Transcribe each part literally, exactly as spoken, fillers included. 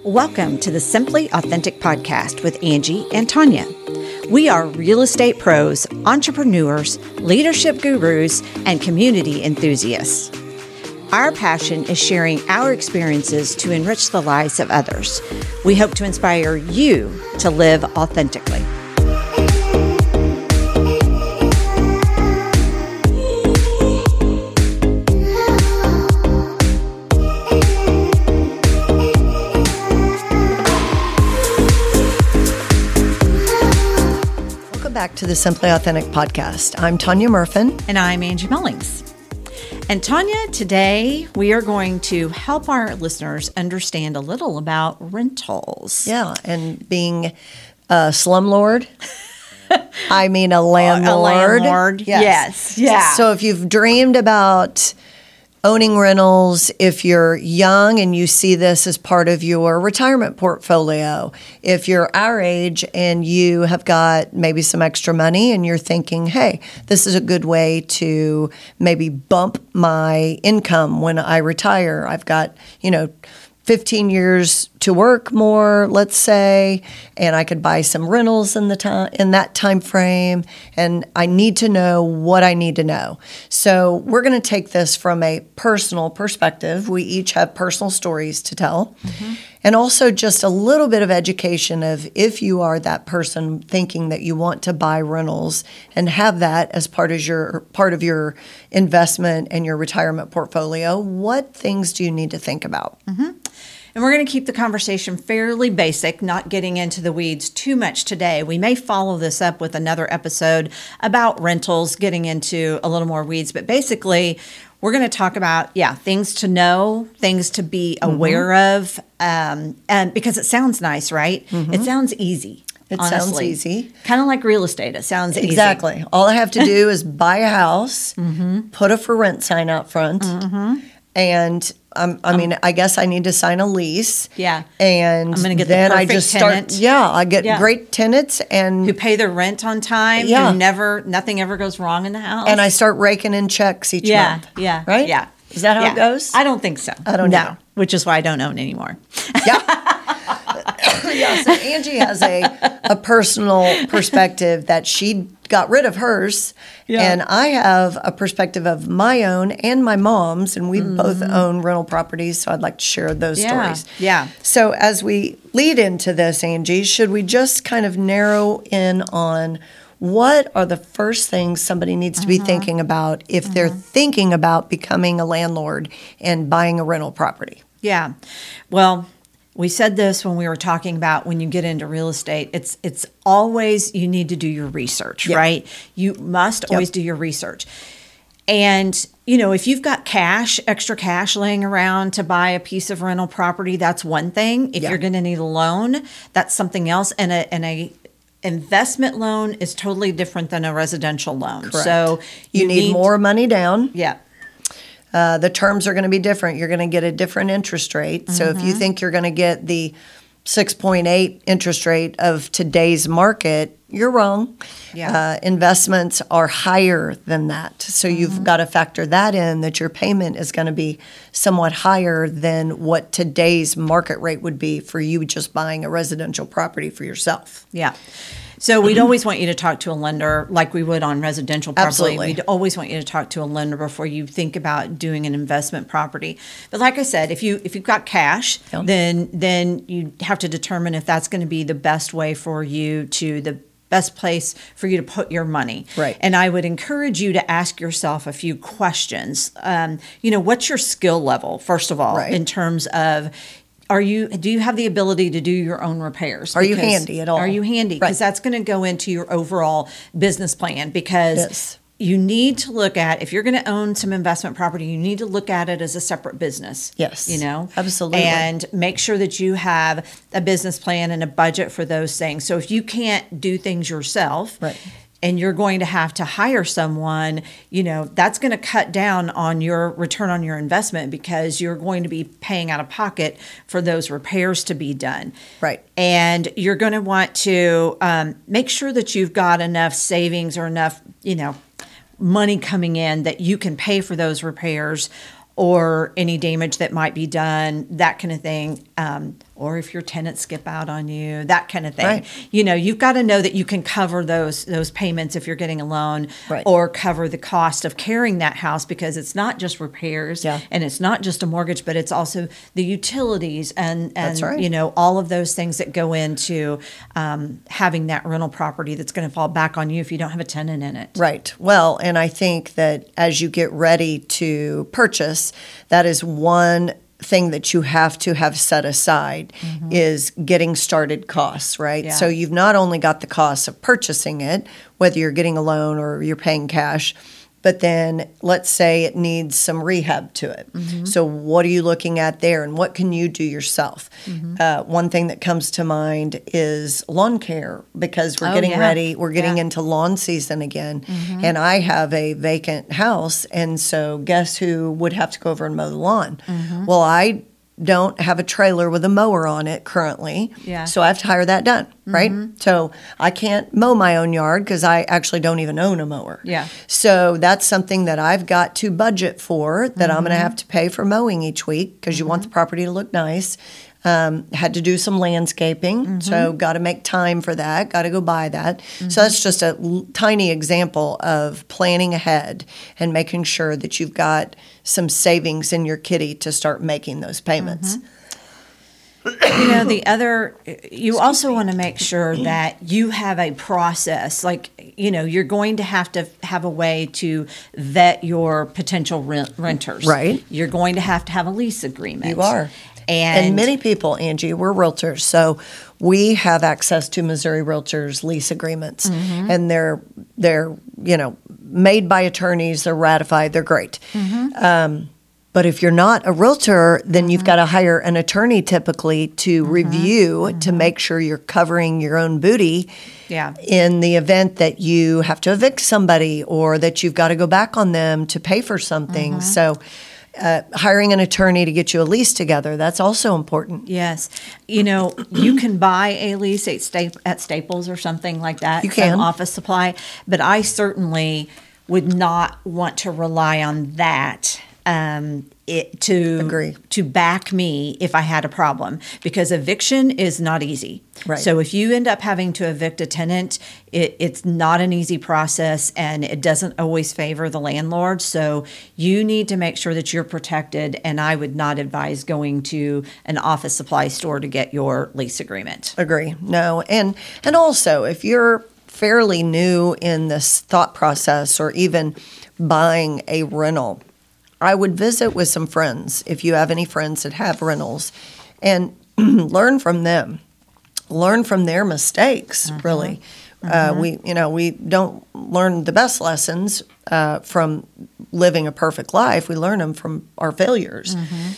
Welcome to the Simply Authentic podcast with Angie and Tanya. We are real estate pros, entrepreneurs, leadership gurus, and community enthusiasts. Our passion is sharing our experiences to enrich the lives of others. We hope to inspire you to live authentically. Back to the Simply Authentic podcast. I'm Tanya Murfin. And I'm Angie Mullings. And Tanya, today we are going to help our listeners understand a little about rentals. Yeah, and being a slumlord. I mean a landlord. A landlord, yes. yes. Yeah. So if you've dreamed about owning rentals, if you're young and you see this as part of your retirement portfolio, if you're our age and you have got maybe some extra money and you're thinking, hey, this is a good way to maybe bump my income when I retire. I've got, you know, fifteen years to work more, let's say, and I could buy some rentals in the time in that time frame, and I need to know what I need to know. So we're going to take this from a personal perspective. We each have personal stories to tell, mm-hmm. and also just a little bit of education of if you are that person thinking that you want to buy rentals and have that as part of your part of your investment and your retirement portfolio, what things do you need to think about? Mm-hmm. And we're going to keep the conversation fairly basic, not getting into the weeds too much today. We may follow this up with another episode about rentals, getting into a little more weeds. But basically, we're going to talk about, yeah, things to know, things to be aware mm-hmm. of, um, and because it sounds nice, right? Mm-hmm. It sounds easy. It honestly. sounds easy. Kind of like real estate. It sounds exactly. easy. Exactly. All I have to do is buy a house, mm-hmm. put a for rent sign out front, mm-hmm. and um, I mean, um, I guess I need to sign a lease. Yeah. And I'm gonna get then the I just tenant. start. Yeah, I get yeah. great tenants and who pay their rent on time. Yeah. Who never, nothing ever goes wrong in the house. And I start raking in checks each yeah, month. Yeah. Right. Yeah. Is that how yeah. it goes? I don't think so. I don't know. No, which is why I don't own anymore. Yeah. Yeah, so Angie has a, a personal perspective that she got rid of hers, yeah. and I have a perspective of my own and my mom's, and we mm-hmm. both own rental properties, so I'd like to share those yeah. stories. Yeah. So as we lead into this, Angie, should we just kind of narrow in on what are the first things somebody needs to be mm-hmm. thinking about if mm-hmm. they're thinking about becoming a landlord and buying a rental property? Yeah. Well, we said this when we were talking about when you get into real estate, it's it's always you need to do your research, yep. right? You must always yep. do your research. And, you know, if you've got cash, extra cash laying around to buy a piece of rental property, that's one thing. If yep. you're going to need a loan, that's something else. And a and a investment loan is totally different than a residential loan. Correct. So you, you need, need more money down. Yeah. Uh, the terms are going to be different. You're going to get a different interest rate. Mm-hmm. So if you think you're going to get the six point eight interest rate of today's market, you're wrong. Yeah. Uh, investments are higher than that. So mm-hmm. you've got to factor that in, that your payment is going to be somewhat higher than what today's market rate would be for you just buying a residential property for yourself. Yeah. So we'd always want you to talk to a lender like we would on residential property. Absolutely. We'd always want you to talk to a lender before you think about doing an investment property. But like I said, if you if you've got cash, yeah. then then you have to determine if that's going to be the best way for you to the best place for you to put your money. Right. And I would encourage you to ask yourself a few questions. Um, you know, what's your skill level, first of all, right. in terms of Are you? Do you have the ability to do your own repairs? Are you handy at all? Are you handy? Because right. that's going to go into your overall business plan. Because yes. you need to look at, if you're going to own some investment property, you need to look at it as a separate business. Yes. You know? Absolutely. And make sure that you have a business plan and a budget for those things. So if you can't do things yourself, right. and you're going to have to hire someone, you know, that's going to cut down on your return on your investment because you're going to be paying out of pocket for those repairs to be done. Right. And you're going to want to um, make sure that you've got enough savings or enough, you know, money coming in that you can pay for those repairs or any damage that might be done, that kind of thing, um, or if your tenants skip out on you, that kind of thing. Right. You know, you've got to know that you can cover those those payments if you're getting a loan, Right. or cover the cost of carrying that house, because it's not just repairs Yeah. and it's not just a mortgage, but it's also the utilities and, and That's right. you know, all of those things that go into um, having that rental property that's going to fall back on you if you don't have a tenant in it. Right. Well, and I think that as you get ready to purchase, that is one thing that you have to have set aside is getting started costs, right? Yeah. So you've not only got the costs of purchasing it, whether you're getting a loan or you're paying cash, but then let's say it needs some rehab to it. So what are you looking at there, and what can you do yourself? Uh, one thing that comes to mind is lawn care, because we're Oh, getting yeah. ready, we're getting Yeah. into lawn season again, and I have a vacant house, and so guess who would have to go over and mow the lawn? Well, I don't have a trailer with a mower on it currently, Yeah. so I have to hire that done, right? So I can't mow my own yard because I actually don't even own a mower. Yeah. So that's something that I've got to budget for, that I'm going to have to pay for mowing each week, because you want the property to look nice. Um, had to do some landscaping, so got to make time for that, got to go buy that. So that's just a l- tiny example of planning ahead and making sure that you've got some savings in your kitty to start making those payments. You know, the other, you also want to make sure that you have a process. Like, you know, you're going to have to have a way to vet your potential rent- renters. Right. You're going to have to have a lease agreement. You are. And, And many people, Angie, we're realtors, so we have access to Missouri Realtors lease agreements, and they're they're you know made by attorneys, they're ratified, they're great. Um, but if you're not a realtor, then you've got to hire an attorney typically to review to make sure you're covering your own booty. Yeah. In the event that you have to evict somebody, or that you've got to go back on them to pay for something, so. Uh, hiring an attorney to get you a lease together, that's also important. Yes. You know, you can buy a lease at, sta- at Staples or something like that. You can. Some office supply. But I certainly would not want to rely on that um, it, to, Agree. to back me if I had a problem. Because eviction is not easy. Right. So if you end up having to evict a tenant, it, it's not an easy process, and it doesn't always favor the landlord. So you need to make sure that you're protected, and I would not advise going to an office supply store to get your lease agreement. Agree. No, and and also if you're fairly new in this thought process, or even buying a rental, I would visit with some friends if you have any friends that have rentals, and learn from them. Learn from their mistakes, really. Uh, we, you know, we don't learn the best lessons uh, from living a perfect life. We learn them from our failures.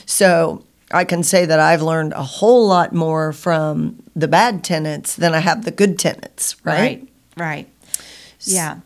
So I can say that I've learned a whole lot more from the bad tenants than I have the good tenants, right? Right. Right. Yeah.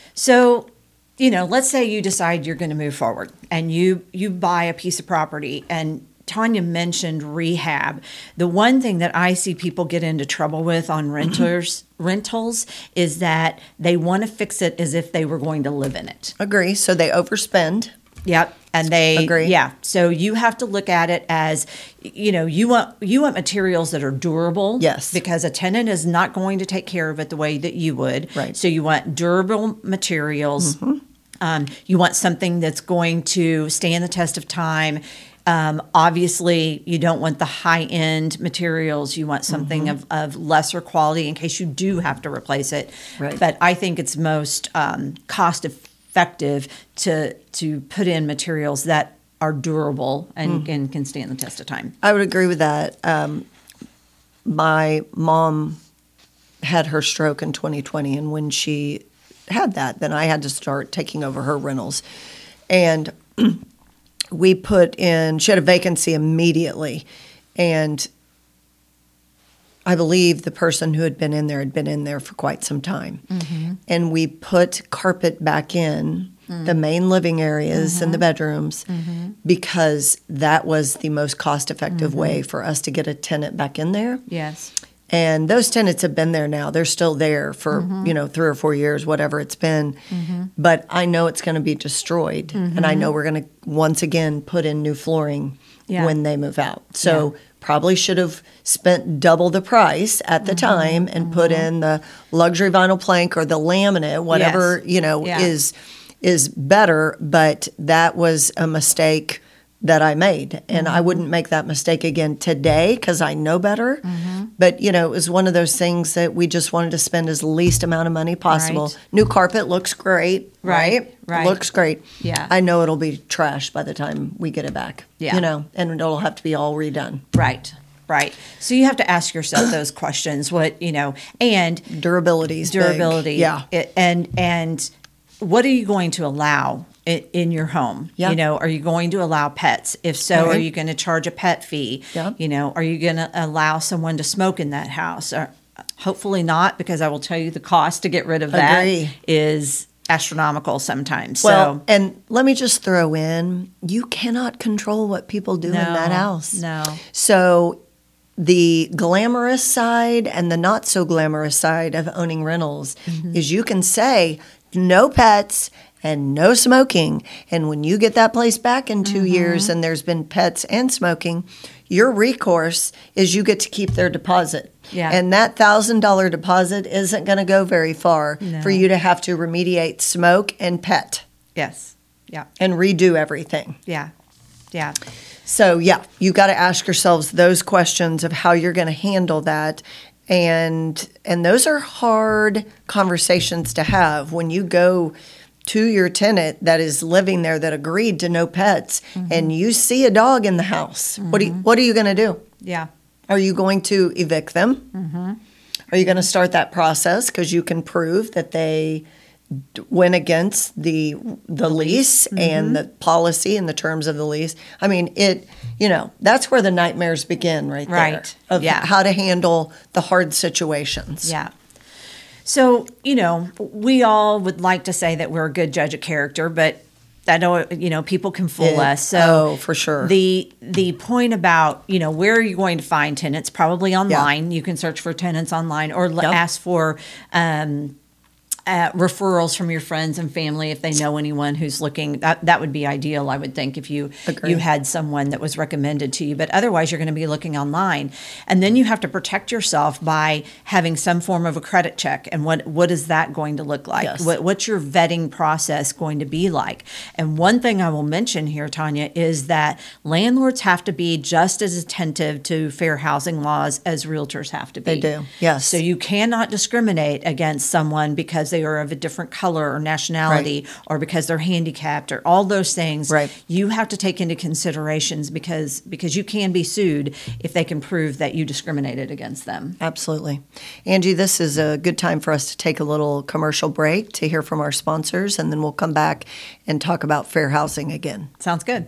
So, you know, let's say you decide you're going to move forward, and you you buy a piece of property, and Tanya mentioned rehab. The one thing that I see people get into trouble with on renters rentals is that they want to fix it as if they were going to live in it. Agree. So they overspend. Yep. And they Agree. Yeah. So you have to look at it as, you know, you want you want materials that are durable. Yes. Because a tenant is not going to take care of it the way that you would. Right. So you want durable materials. Um, you want something that's going to stand the test of time. Um, obviously, you don't want the high-end materials. You want something of, of lesser quality in case you do have to replace it. Right. But I think it's most um, cost-effective to to put in materials that are durable and, and can stand the test of time. I would agree with that. Um, my mom had her stroke in twenty twenty, and when she had that, then I had to start taking over her rentals. And we put in, she had a vacancy immediately, and I believe the person who had been in there had been in there for quite some time. And we put carpet back in the main living areas and the bedrooms because that was the most cost-effective way for us to get a tenant back in there. Yes. And those tenants have been there now. They're still there for, you know, three or four years, whatever it's been. But I know it's going to be destroyed. And I know we're going to once again put in new flooring Yeah. when they move out. So probably should have spent double the price at the mm-hmm. time and mm-hmm. put in the luxury vinyl plank or the laminate, whatever, yes. you know, yeah. is is better. But that was a mistake that I made. And mm-hmm. I wouldn't make that mistake again today because I know better. Mm-hmm. But, you know, it was one of those things that we just wanted to spend as least amount of money possible. Right. New carpet looks great, right? Right. right. Looks great. Yeah. I know it'll be trash by the time we get it back. Yeah. You know, and it'll have to be all redone. Right. Right. So you have to ask yourself those questions. What, you know, and durability is durability. Big. Yeah. It, and, and what are you going to allow in, in your home? Yeah. You know, are you going to allow pets? If so, right. are you going to charge a pet fee? Yeah. You know, are you going to allow someone to smoke in that house? Or hopefully not, because I will tell you the cost to get rid of that Agree. Is astronomical sometimes. Well, so, and let me just throw in, you cannot control what people do no, in that house. No. So the glamorous side and the not so glamorous side of owning rentals mm-hmm. is you can say no pets and no smoking. And when you get that place back in two mm-hmm. years and there's been pets and smoking, your recourse is you get to keep their deposit. Yeah. And that one thousand dollars deposit isn't going to go very far no. for you to have to remediate smoke and pet. Yes. Yeah. And redo everything. Yeah. Yeah. So, yeah, you got to ask yourselves those questions of how you're going to handle that. And and those are hard conversations to have when you go to your tenant that is living there that agreed to no pets mm-hmm. and you see a dog in the house. Mm-hmm. What do you, what are you going to do? Yeah. Are you going to evict them? Mm-hmm. Are you going to start that process because you can prove that they went against the the lease mm-hmm. and the policy and the terms of the lease? I mean, it, you know, that's where the nightmares begin right there. Right. Of yeah. how to handle the hard situations. Yeah. So, you know, we all would like to say that we're a good judge of character, but I know, you know, people can fool it, us. So oh, for sure. The the point about, you know, where are you going to find tenants? Probably online. Yeah. You can search for tenants online or yep. ask for um Uh, referrals from your friends and family if they know anyone who's looking. That that would be ideal, I would think, if you Agreed. you had someone that was recommended to you. But otherwise, you're going to be looking online, and then you have to protect yourself by having some form of a credit check. And what what is that going to look like? Yes. What what's your vetting process going to be like? And one thing I will mention here, Tanya, is that landlords have to be just as attentive to fair housing laws as realtors have to be. They do, yes. So you cannot discriminate against someone because they are of a different color or nationality right. or because they're handicapped or all those things. Right. You have to take into considerations because because you can be sued if they can prove that you discriminated against them. Absolutely. Angie, this is a good time for us to take a little commercial break to hear from our sponsors, and then we'll come back and talk about fair housing again. Sounds good.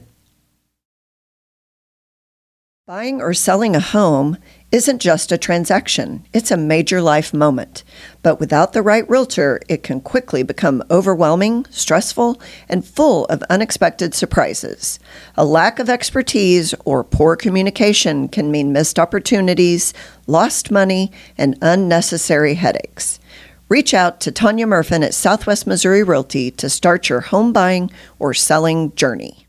Buying or selling a home isn't just a transaction, it's a major life moment. But without the right realtor, it can quickly become overwhelming, stressful, and full of unexpected surprises. A lack of expertise or poor communication can mean missed opportunities, lost money, and unnecessary headaches. Reach out to Tanya Murfin at Southwest Missouri Realty to start your home buying or selling journey.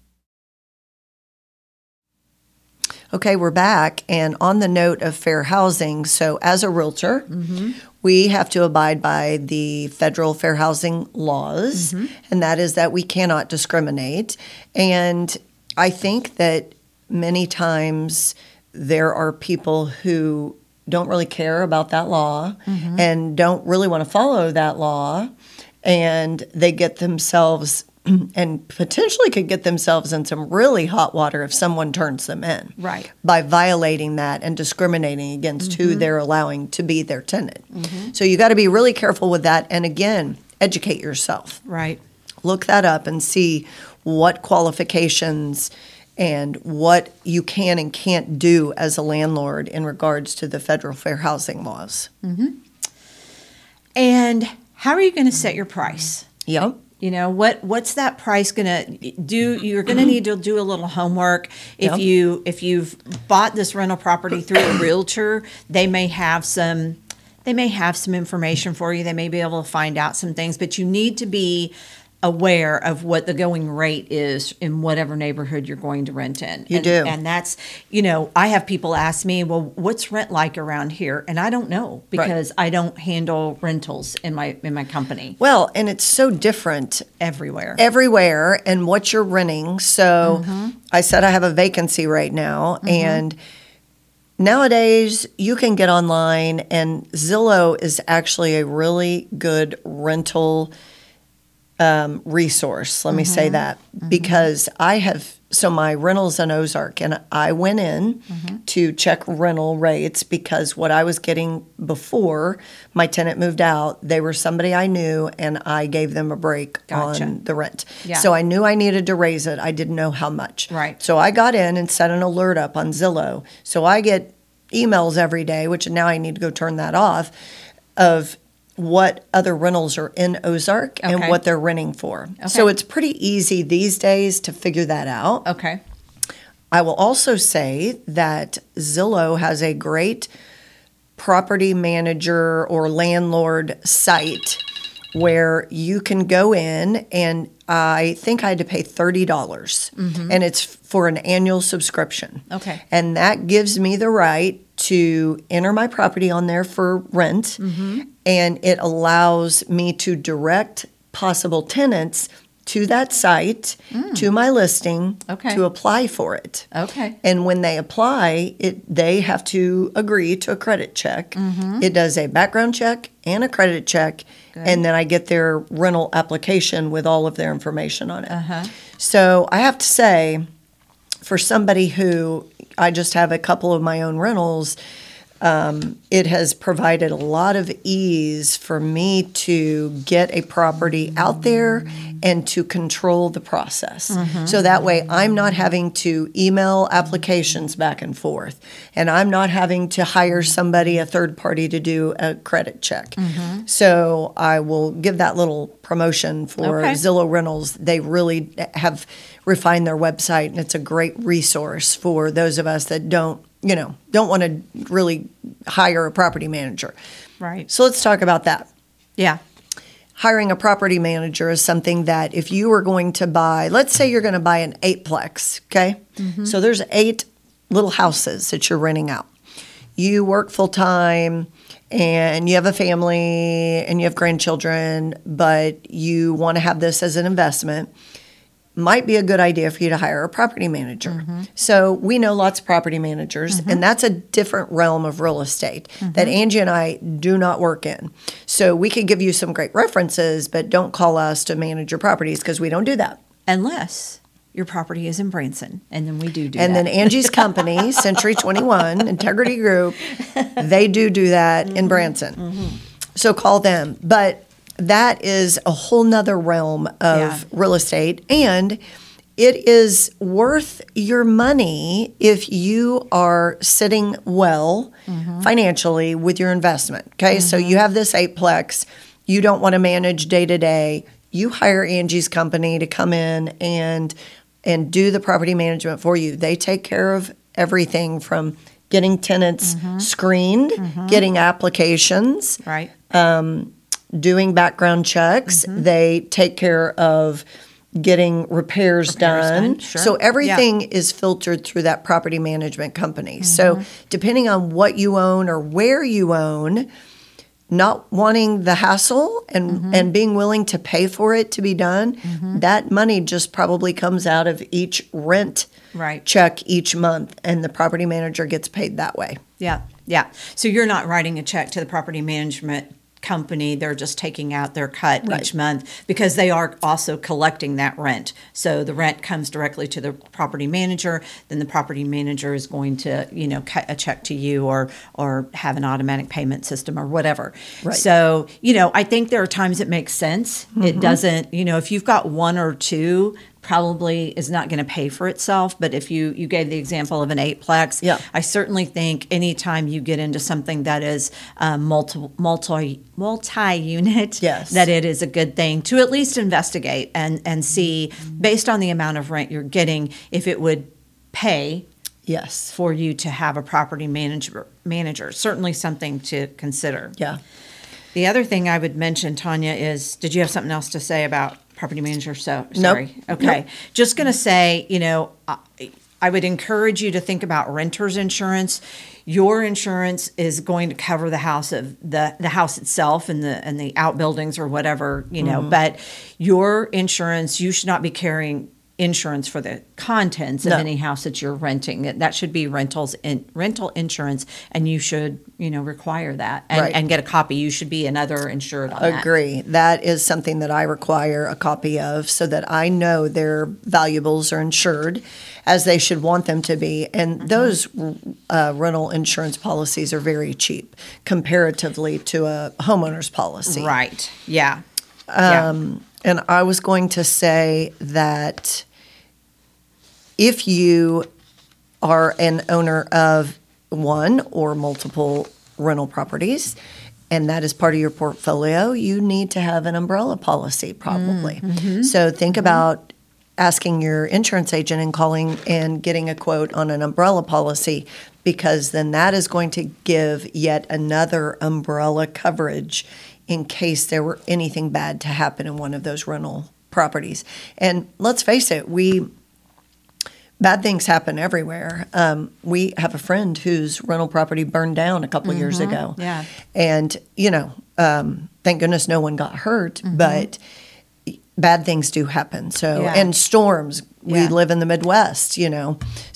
Okay, we're back, and on the note of fair housing, so as a realtor, mm-hmm. we have to abide by the federal fair housing laws, mm-hmm. and that is that we cannot discriminate. And I think that many times there are people who don't really care about that law mm-hmm. and don't really want to follow that law, and they get themselves and potentially could get themselves in some really hot water if someone turns them in. Right. By violating that and discriminating against mm-hmm. who they're allowing to be their tenant. Mm-hmm. So you got to be really careful with that. And again, educate yourself. Right. Look that up and see what qualifications and what you can and can't do as a landlord in regards to the federal fair housing laws. Mm-hmm. And how are you going to set your price? Yep. You know, what what's that price going to do? You're going to need to do a little homework. If Yep. you if you've bought this rental property through a realtor, they may have some they may have some information for you. They may be able to find out some things, but you need to be aware of what the going rate is in whatever neighborhood you're going to rent in. You and, do. And that's, you know, I have people ask me, well, what's rent like around here? And I don't know because right. I don't handle rentals in my in my company. Well, and it's so different everywhere. Everywhere and what you're renting. So mm-hmm. I said I have a vacancy right now mm-hmm. and nowadays you can get online and Zillow is actually a really good rental Um, resource, let mm-hmm. me say that, mm-hmm. because I have, so my rental's in Ozark, and I went in mm-hmm. to check rental rates because what I was getting before my tenant moved out, they were somebody I knew, and I gave them a break gotcha. on the rent. Yeah. So I knew I needed to raise it. I didn't know how much. Right. So I got in and set an alert up on Zillow. So I get emails every day, which now I need to go turn that off, of what other rentals are in Ozark okay. and what they're renting for. Okay. So it's pretty easy these days to figure that out. Okay. I will also say that Zillow has a great property manager or landlord site where you can go in, and I think I had to pay thirty dollars, mm-hmm. and it's for an annual subscription. Okay. And that gives me the right to enter my property on there for rent, mm-hmm. and it allows me to direct possible tenants to that site, mm. to my listing, okay. to apply for it. Okay. And when they apply, it they have to agree to a credit check. Mm-hmm. It does a background check and a credit check, Good. And then I get their rental application with all of their information on it. Uh-huh. So I have to say, for somebody who, I just have a couple of my own rentals, Um, it has provided a lot of ease for me to get a property out there and to control the process. Mm-hmm. So that way I'm not having to email applications back and forth, and I'm not having to hire somebody, a third party, to do a credit check. Mm-hmm. So I will give that little promotion for okay. Zillow Rentals. They really have refined their website, and it's a great resource for those of us that don't you know, don't want to really hire a property manager. Right. So let's talk about that. Yeah. Hiring a property manager is something that if you were going to buy, let's say you're going to buy an eightplex, okay? Mm-hmm. So there's eight little houses that you're renting out. You work full time and you have a family and you have grandchildren, but you want to have this as an investment. Might be a good idea for you to hire a property manager. Mm-hmm. So we know lots of property managers, mm-hmm. and that's a different realm of real estate mm-hmm. that Angie and I do not work in. So we could give you some great references, but don't call us to manage your properties because we don't do that. Unless your property is in Branson, and then we do do and that. And then Angie's company, Century twenty-one, Integrity Group, they do do that mm-hmm. in Branson. Mm-hmm. So call them. But that is a whole nother realm of yeah. real estate, and it is worth your money if you are sitting well mm-hmm. financially with your investment. Okay, mm-hmm. So you have this eightplex, you don't want to manage day to day. You hire Angie's company to come in and and do the property management for you. They take care of everything from getting tenants mm-hmm. screened, mm-hmm. getting applications, right. Um, doing background checks. Mm-hmm. They take care of getting repairs, repairs done. done. Sure. So everything yeah. is filtered through that property management company. Mm-hmm. So depending on what you own or where you own, not wanting the hassle and, mm-hmm. and being willing to pay for it to be done, mm-hmm. that money just probably comes out of each rent right. check each month, and the property manager gets paid that way. Yeah, yeah. So you're not writing a check to the property management company, they're just taking out their cut right. each month because they are also collecting that rent. So the rent comes directly to the property manager, then the property manager is going to, you know, cut a check to you or or have an automatic payment system or whatever. Right. So, you know, I think there are times it makes sense. Mm-hmm. It doesn't, you know, if you've got one or two, probably is not going to pay for itself. But if you, you gave the example of an eightplex, yeah. I certainly think anytime you get into something that is um, multi, multi, multi-unit, yes. that it is a good thing to at least investigate and, and see, based on the amount of rent you're getting, if it would pay yes. for you to have a property manager. manager. Certainly something to consider. Yeah. The other thing I would mention, Tanya, is, did you have something else to say about property manager. So sorry. Nope. Okay. Nope. Just going to say, you know, I, I would encourage you to think about renter's insurance. Your insurance is going to cover the house of the, the house itself and the and the outbuildings or whatever, you know, Mm-hmm. but your insurance, you should not be carrying insurance for the contents of No. any house that you're renting. That should be rentals in rental insurance, and you should, you know, require that and, Right. and get a copy. You should be another insured on that. Agree. That is something that I require a copy of so that I know their valuables are insured as they should want them to be. And Mm-hmm. those uh, rental insurance policies are very cheap comparatively to a homeowner's policy. Right. Yeah. yeah. Um, and I was going to say that if you are an owner of one or multiple rental properties, and that is part of your portfolio, you need to have an umbrella policy probably. Mm-hmm. So think mm-hmm. about asking your insurance agent and calling and getting a quote on an umbrella policy, because then that is going to give yet another umbrella coverage in case there were anything bad to happen in one of those rental properties. And let's face it, we bad things happen everywhere. Um, we have a friend whose rental property burned down a couple mm-hmm. years ago. Yeah. And, you know, um, thank goodness no one got hurt, mm-hmm. but bad things do happen. So, yeah. and storms, we yeah. live in the Midwest, you know.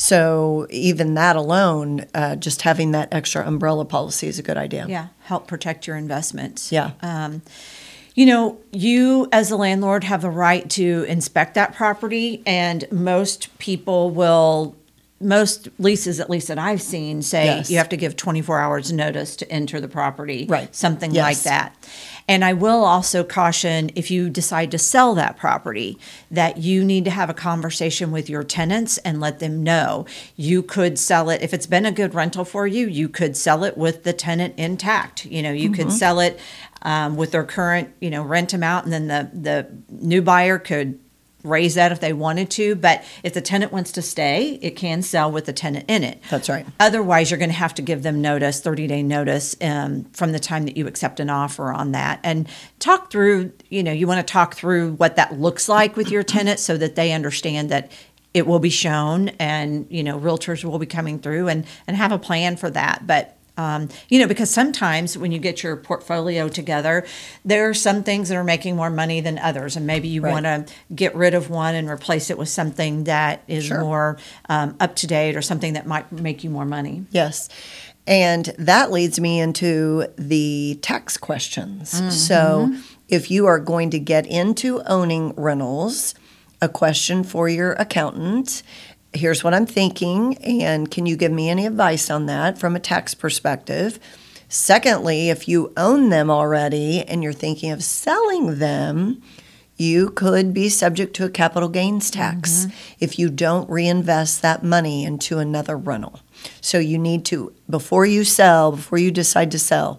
So even that alone, uh, just having that extra umbrella policy is a good idea. Yeah. Help protect your investments. Yeah. Um, You know, you as a landlord have the right to inspect that property, and most people will, most leases, at least that I've seen, say Yes. you have to give twenty-four hours notice to enter the property. Right. Something Yes. like that. And I will also caution, if you decide to sell that property, that you need to have a conversation with your tenants and let them know. You could sell it, if it's been a good rental for you, you could sell it with the tenant intact. You know, you mm-hmm. could sell it um, with their current, you know, rent amount, and then the, the new buyer could raise that if they wanted to. But if the tenant wants to stay, it can sell with the tenant in it. That's right. Otherwise, you're going to have to give them notice, thirty-day notice um, from the time that you accept an offer on that. And talk through, you know, you want to talk through what that looks like with your tenant so that they understand that it will be shown, and, you know, realtors will be coming through, and, and have a plan for that. But Um, you know, because sometimes when you get your portfolio together, there are some things that are making more money than others. And maybe you Right. want to get rid of one and replace it with something that is Sure. more um, up to date, or something that might make you more money. Yes. And that leads me into the tax questions. Mm-hmm. So if you are going to get into owning rentals, a question for your accountant: here's what I'm thinking, and can you give me any advice on that from a tax perspective? Secondly, if you own them already and you're thinking of selling them, you could be subject to a capital gains tax mm-hmm. if you don't reinvest that money into another rental. So you need to, before you sell, before you decide to sell,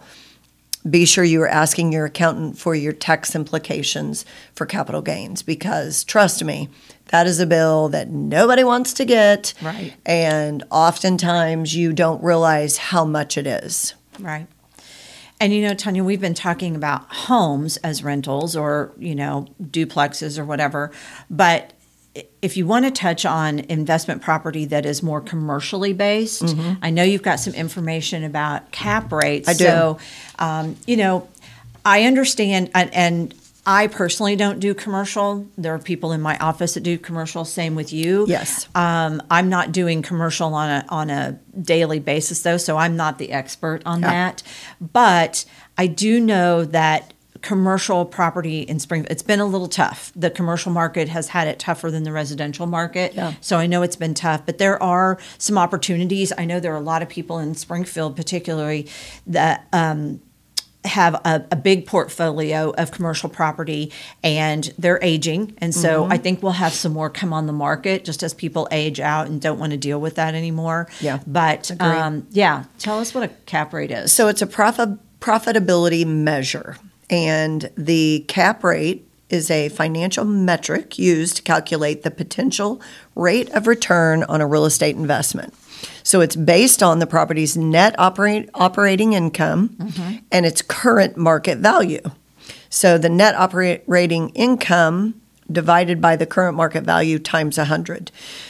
be sure you are asking your accountant for your tax implications for capital gains, because trust me, that is a bill that nobody wants to get. Right. And oftentimes you don't realize how much it is. Right. And, you know, Tanya, we've been talking about homes as rentals, or, you know, duplexes or whatever. But if you want to touch on investment property that is more commercially based, mm-hmm. I know you've got some information about cap rates. I do. So, um, you know, I understand, and, and I personally don't do commercial. There are people in my office that do commercial. Same with you. Yes. Um, I'm not doing commercial on a on a daily basis, though, so I'm not the expert on Yeah. that. But I do know that commercial property in Springfield, it's been a little tough. The commercial market has had it tougher than the residential market. Yeah. So I know it's been tough, but there are some opportunities. I know there are a lot of people in Springfield particularly that um, have a, a big portfolio of commercial property, and they're aging. And so Mm-hmm. I think we'll have some more come on the market just as people age out and don't want to deal with that anymore. Yeah. But Agree. um, yeah, tell us what a cap rate is. So it's a profit profitability measure, and the cap rate is a financial metric used to calculate the potential rate of return on a real estate investment. So it's based on the property's net operate, operating income mm-hmm. and its current market value. So the net operating income divided by the current market value times one hundred.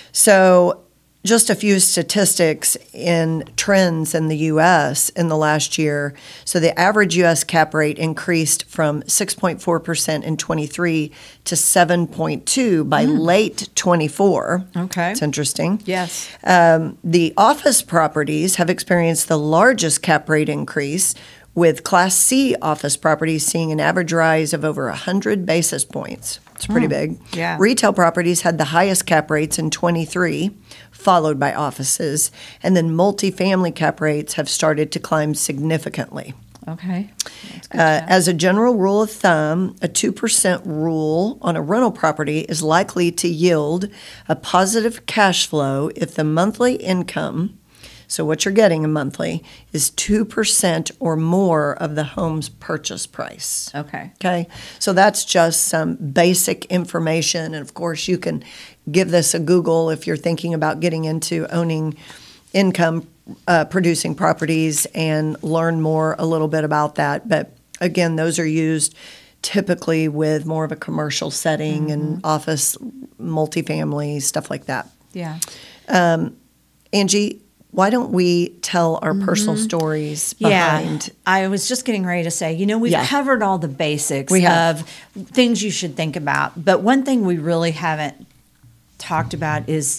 So just a few statistics in trends in the U S in the last year. So the average U S cap rate increased from six point four percent in twenty-three to seven point two by mm. late twenty-four. Okay. It's interesting. Yes. Um, the office properties have experienced the largest cap rate increase, with Class C office properties seeing an average rise of over one hundred basis points. It's pretty mm. big. Yeah. Retail properties had the highest cap rates in twenty-three, followed by offices, and then multifamily cap rates have started to climb significantly. Okay. Uh, as a general rule of thumb, a two percent rule on a rental property is likely to yield a positive cash flow if the monthly income, so what you're getting a monthly, is two percent or more of the home's purchase price. Okay. Okay. So that's just some basic information. And of course, you can give this a Google if you're thinking about getting into owning income uh, producing properties and learn more a little bit about that. But again, those are used typically with more of a commercial setting mm-hmm. and office, multifamily, stuff like that. Yeah. Um, Angie, why don't we tell our mm-hmm. personal stories behind? Yeah, I was just getting ready to say, you know, we've yeah. covered all the basics we have. of things you should think about. But one thing we really haven't talked about is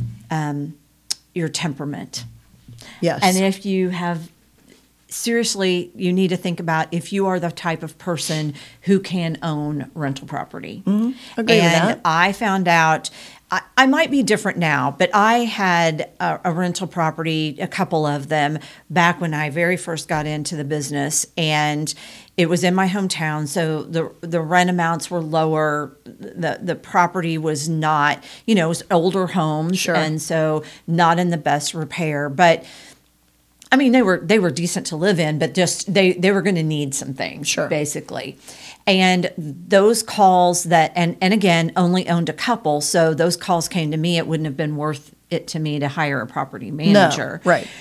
um, your temperament. Yes. And if you have, seriously, you need to think about if you are the type of person who can own rental property. Mm-hmm. Agree and with that. I found out, I, I might be different now, but I had a, a rental property, a couple of them, back when I very first got into the business. And it was in my hometown, so the the rent amounts were lower. The the property was not, you know, it was older homes, sure. and so not in the best repair. But I mean, they were they were decent to live in, but just they they were going to need some things, sure. basically. And those calls that, and and again, only owned a couple, so those calls came to me. It wouldn't have been worth it to me to hire a property manager, no, right?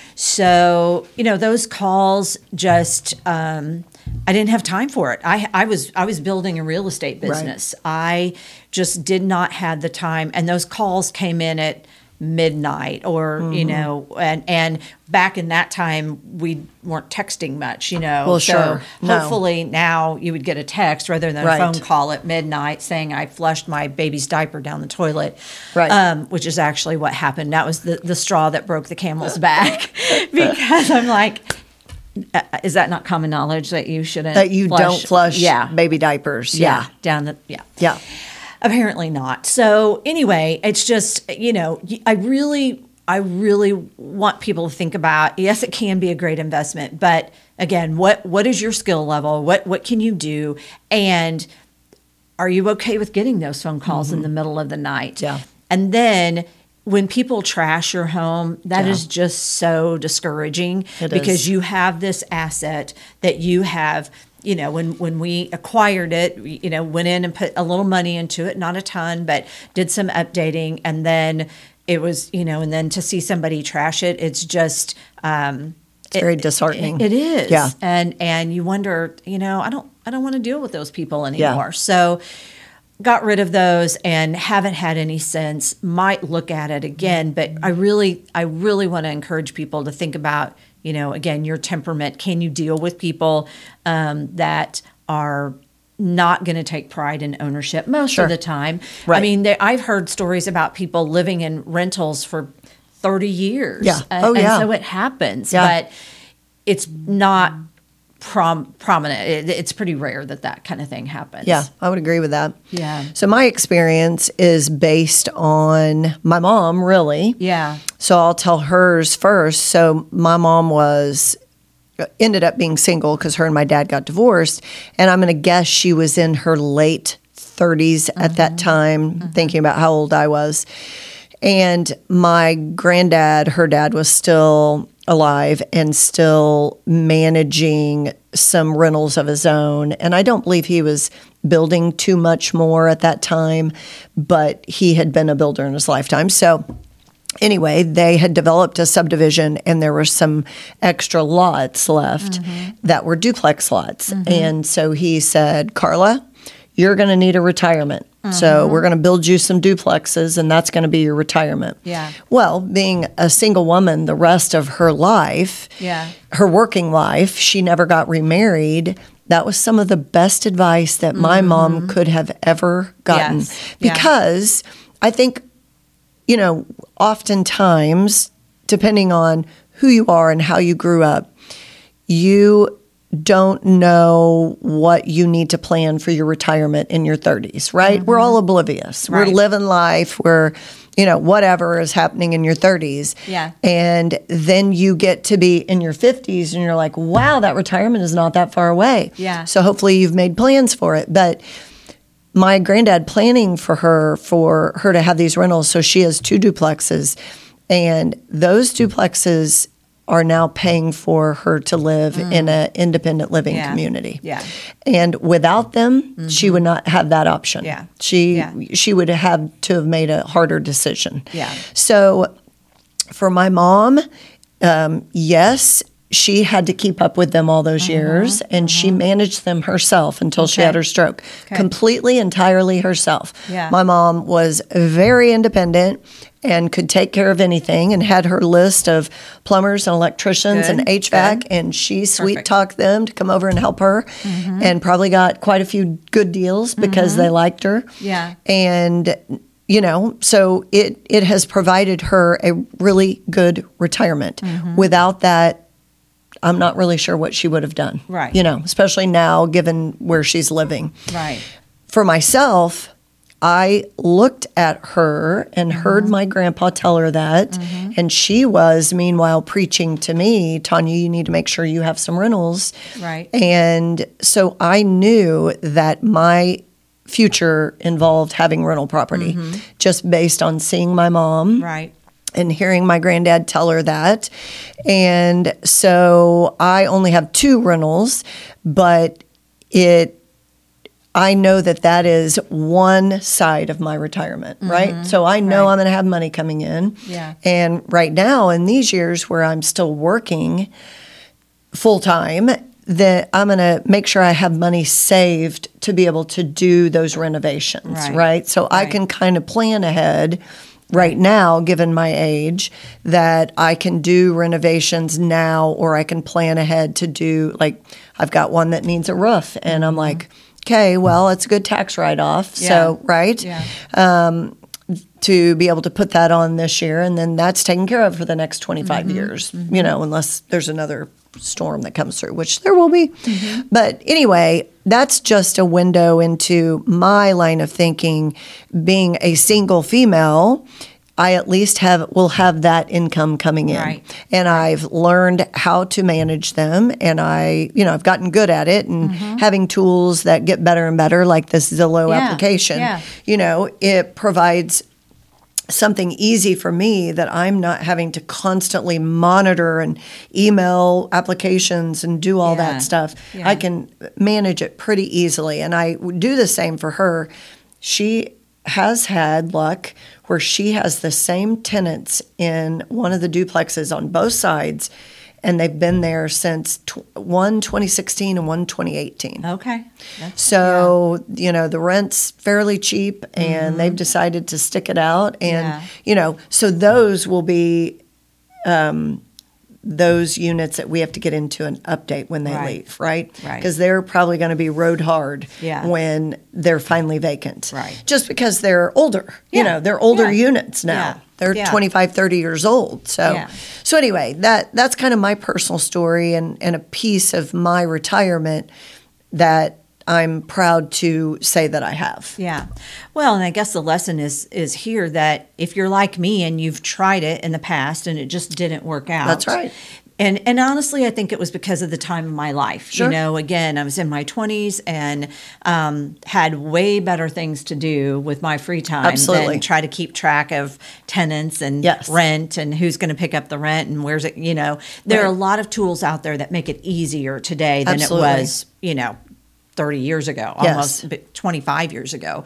So you know, those calls just. Um, I didn't have time for it. I I was I was building a real estate business. Right. I just did not have the time, and those calls came in at midnight, or mm-hmm. you know, and and back in that time we weren't texting much, you know. Well, so sure. No. hopefully now you would get a text rather than right. a phone call at midnight saying I flushed my baby's diaper down the toilet, right? Um, which is actually what happened. That was the the straw that broke the camel's back, because I'm like. Uh, is that not common knowledge that you shouldn't that you flush? don't flush yeah. baby diapers? Yeah. yeah, down the yeah yeah. Apparently not. So anyway, it's just, you know, I really, I really want people to think about. Yes, it can be a great investment, but again, what what is your skill level? What what can you do? And are you okay with getting those phone calls mm-hmm. in the middle of the night? Yeah, and then. When people trash your home, that yeah. is just so discouraging it because is. You have this asset that you have, you know, when, when we acquired it, you know, went in and put a little money into it, not a ton, but did some updating. And then it was, you know, and then to see somebody trash it, it's just, um, it's it, very disheartening. It, it is. Yeah. And, and you wonder, you know, I don't, I don't want to deal with those people anymore. Yeah. So, got rid of those and haven't had any since. Might look at it again, but I really, I really want to encourage people to think about, you know, again, your temperament. Can you deal with people um, that are not going to take pride in ownership most sure. of the time? Right. I mean, they, I've heard stories about people living in rentals for thirty years. Yeah. Uh, Oh, yeah. And so it happens, yeah. but it's not Prom, prominent. It, it's pretty rare that that kind of thing happens. Yeah, I would agree with that. Yeah. So my experience is based on my mom, really. Yeah. So I'll tell hers first. So my mom was ended up being single because her and my dad got divorced, and I'm going to guess she was in her late thirties mm-hmm. at that time, mm-hmm. thinking about how old I was. And my granddad, her dad, was still alive and still managing some rentals of his own. And I don't believe he was building too much more at that time, but he had been a builder in his lifetime. So anyway, they had developed a subdivision and there were some extra lots left mm-hmm. that were duplex lots. Mm-hmm. And so he said, Carla, you're going to need a retirement. Mm-hmm. So we're going to build you some duplexes, and that's going to be your retirement. Yeah. Well, being a single woman the rest of her life, yeah. her working life, she never got remarried. That was some of the best advice that my mm-hmm. mom could have ever gotten. Yes. Because yeah. I think, you know, oftentimes, depending on who you are and how you grew up, you don't know what you need to plan for your retirement in your thirties, right? Mm-hmm. We're all oblivious. Right. We're living life. We're, you know, whatever is happening in your thirties. Yeah. And then you get to be in your fifties and you're like, wow, that retirement is not that far away. Yeah. So hopefully you've made plans for it. But my granddad planning for her, for her to have these rentals, so she has two duplexes, and those duplexes are now paying for her to live mm. in an independent living yeah. community. Yeah. And without them, mm-hmm. she would not have that option. Yeah. She yeah. she would have to have made a harder decision. Yeah. So for my mom, um, yes, she had to keep up with them all those mm-hmm. years, and mm-hmm. she managed them herself until okay. she had her stroke. Okay. Completely, entirely herself. Yeah. My mom was very independent and could take care of anything, and had her list of plumbers and electricians Good. and H V A C, Good. and she sweet-talked them to come over and help her, mm-hmm. and probably got quite a few good deals because mm-hmm. they liked her. Yeah. And, you know, so it, it has provided her a really good retirement. Mm-hmm. Without that, I'm not really sure what she would have done. Right. You know, especially now, given where she's living. Right. For myself, I looked at her and mm-hmm. heard my grandpa tell her that, mm-hmm. and she was, meanwhile, preaching to me, Tanya, you need to make sure you have some rentals. Right. And so I knew that my future involved having rental property, mm-hmm. just based on seeing my mom. Right. And hearing my granddad tell her that. And so I only have two rentals, but it I know that that is one side of my retirement, mm-hmm. right? So I know right. I'm going to have money coming in. Yeah. And right now, in these years where I'm still working full time, that I'm going to make sure I have money saved to be able to do those renovations, right? right? So right. I can kind of plan ahead right now, given my age, that I can do renovations now, or I can plan ahead to do, like, I've got one that needs a roof, and I'm like, okay, well, it's a good tax write-off, yeah. so, right? Yeah. Um, to be able to put that on this year, and then that's taken care of for the next twenty-five mm-hmm. years, mm-hmm. you know, unless there's another storm that comes through, which there will be. Mm-hmm. But anyway, that's just a window into my line of thinking. Being a single female, I at least have will have that income coming in. Right. And I've learned how to manage them, and I, you know, I've gotten good at it, and mm-hmm. having tools that get better and better, like this Zillow yeah. application, yeah. you know, it provides something easy for me that I'm not having to constantly monitor and email applications and do all yeah. that stuff. Yeah. I can manage it pretty easily, and I do the same for her. She has had luck where she has the same tenants in one of the duplexes on both sides, and they've been there since tw- one twenty sixteen and one twenty eighteen. Okay. That's, so, yeah. you know, the rent's fairly cheap, and mm-hmm. they've decided to stick it out. And, yeah. you know, so those will be um, those units that we have to get into an update when they right. leave, right? Right. Because they're probably going to be road hard yeah. when they're finally vacant. Right. Just because they're older. Yeah. You know, they're older yeah. units now. Yeah. They're yeah. twenty-five, thirty years old. So yeah. so anyway, that that's kind of my personal story, and, and a piece of my retirement that I'm proud to say that I have. Yeah. Well, and I guess the lesson is is here that if you're like me and you've tried it in the past and it just didn't work out. That's right. And and honestly, I think it was because of the time of my life. Sure. You know, again, I was in my twenties and um, had way better things to do with my free time Absolutely. than try to keep track of tenants and yes. rent and who's going to pick up the rent and where's it, you know. There right. are a lot of tools out there that make it easier today than Absolutely. it was, you know, thirty years ago, Yes. almost twenty-five years ago.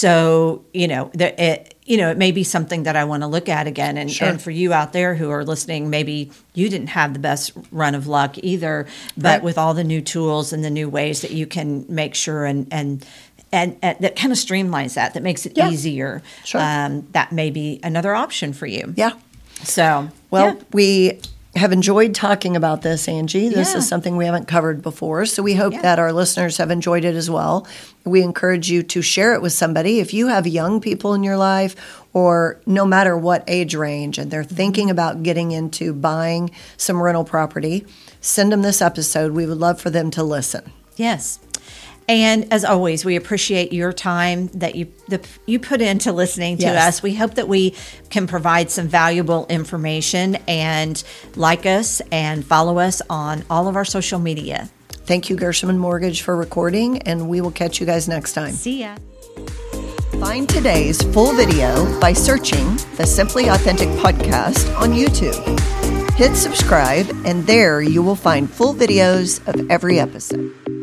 So, you know, the, it, you know, it may be something that I want to look at again. And, Sure. and for you out there who are listening, maybe you didn't have the best run of luck either, but Right. with all the new tools and the new ways that you can make sure and, and and, and that kind of streamlines that, that makes it Yeah. easier. Sure. Um, that may be another option for you. Yeah. So, Well, yeah. we have enjoyed talking about this, Angie. This Yeah. is something we haven't covered before, so we hope Yeah. that our listeners have enjoyed it as well. We encourage you to share it with somebody. If you have young people in your life, or no matter what age range, and they're thinking about getting into buying some rental property, send them this episode. We would love for them to listen. Yes. And as always, we appreciate your time that you the, you put into listening to Yes. us. We hope that we can provide some valuable information, and like us and follow us on all of our social media. Thank you, Gershman Mortgage, for recording, and we will catch you guys next time. See ya. Find today's full video by searching the Simply Authentic podcast on YouTube. Hit subscribe, and there you will find full videos of every episode.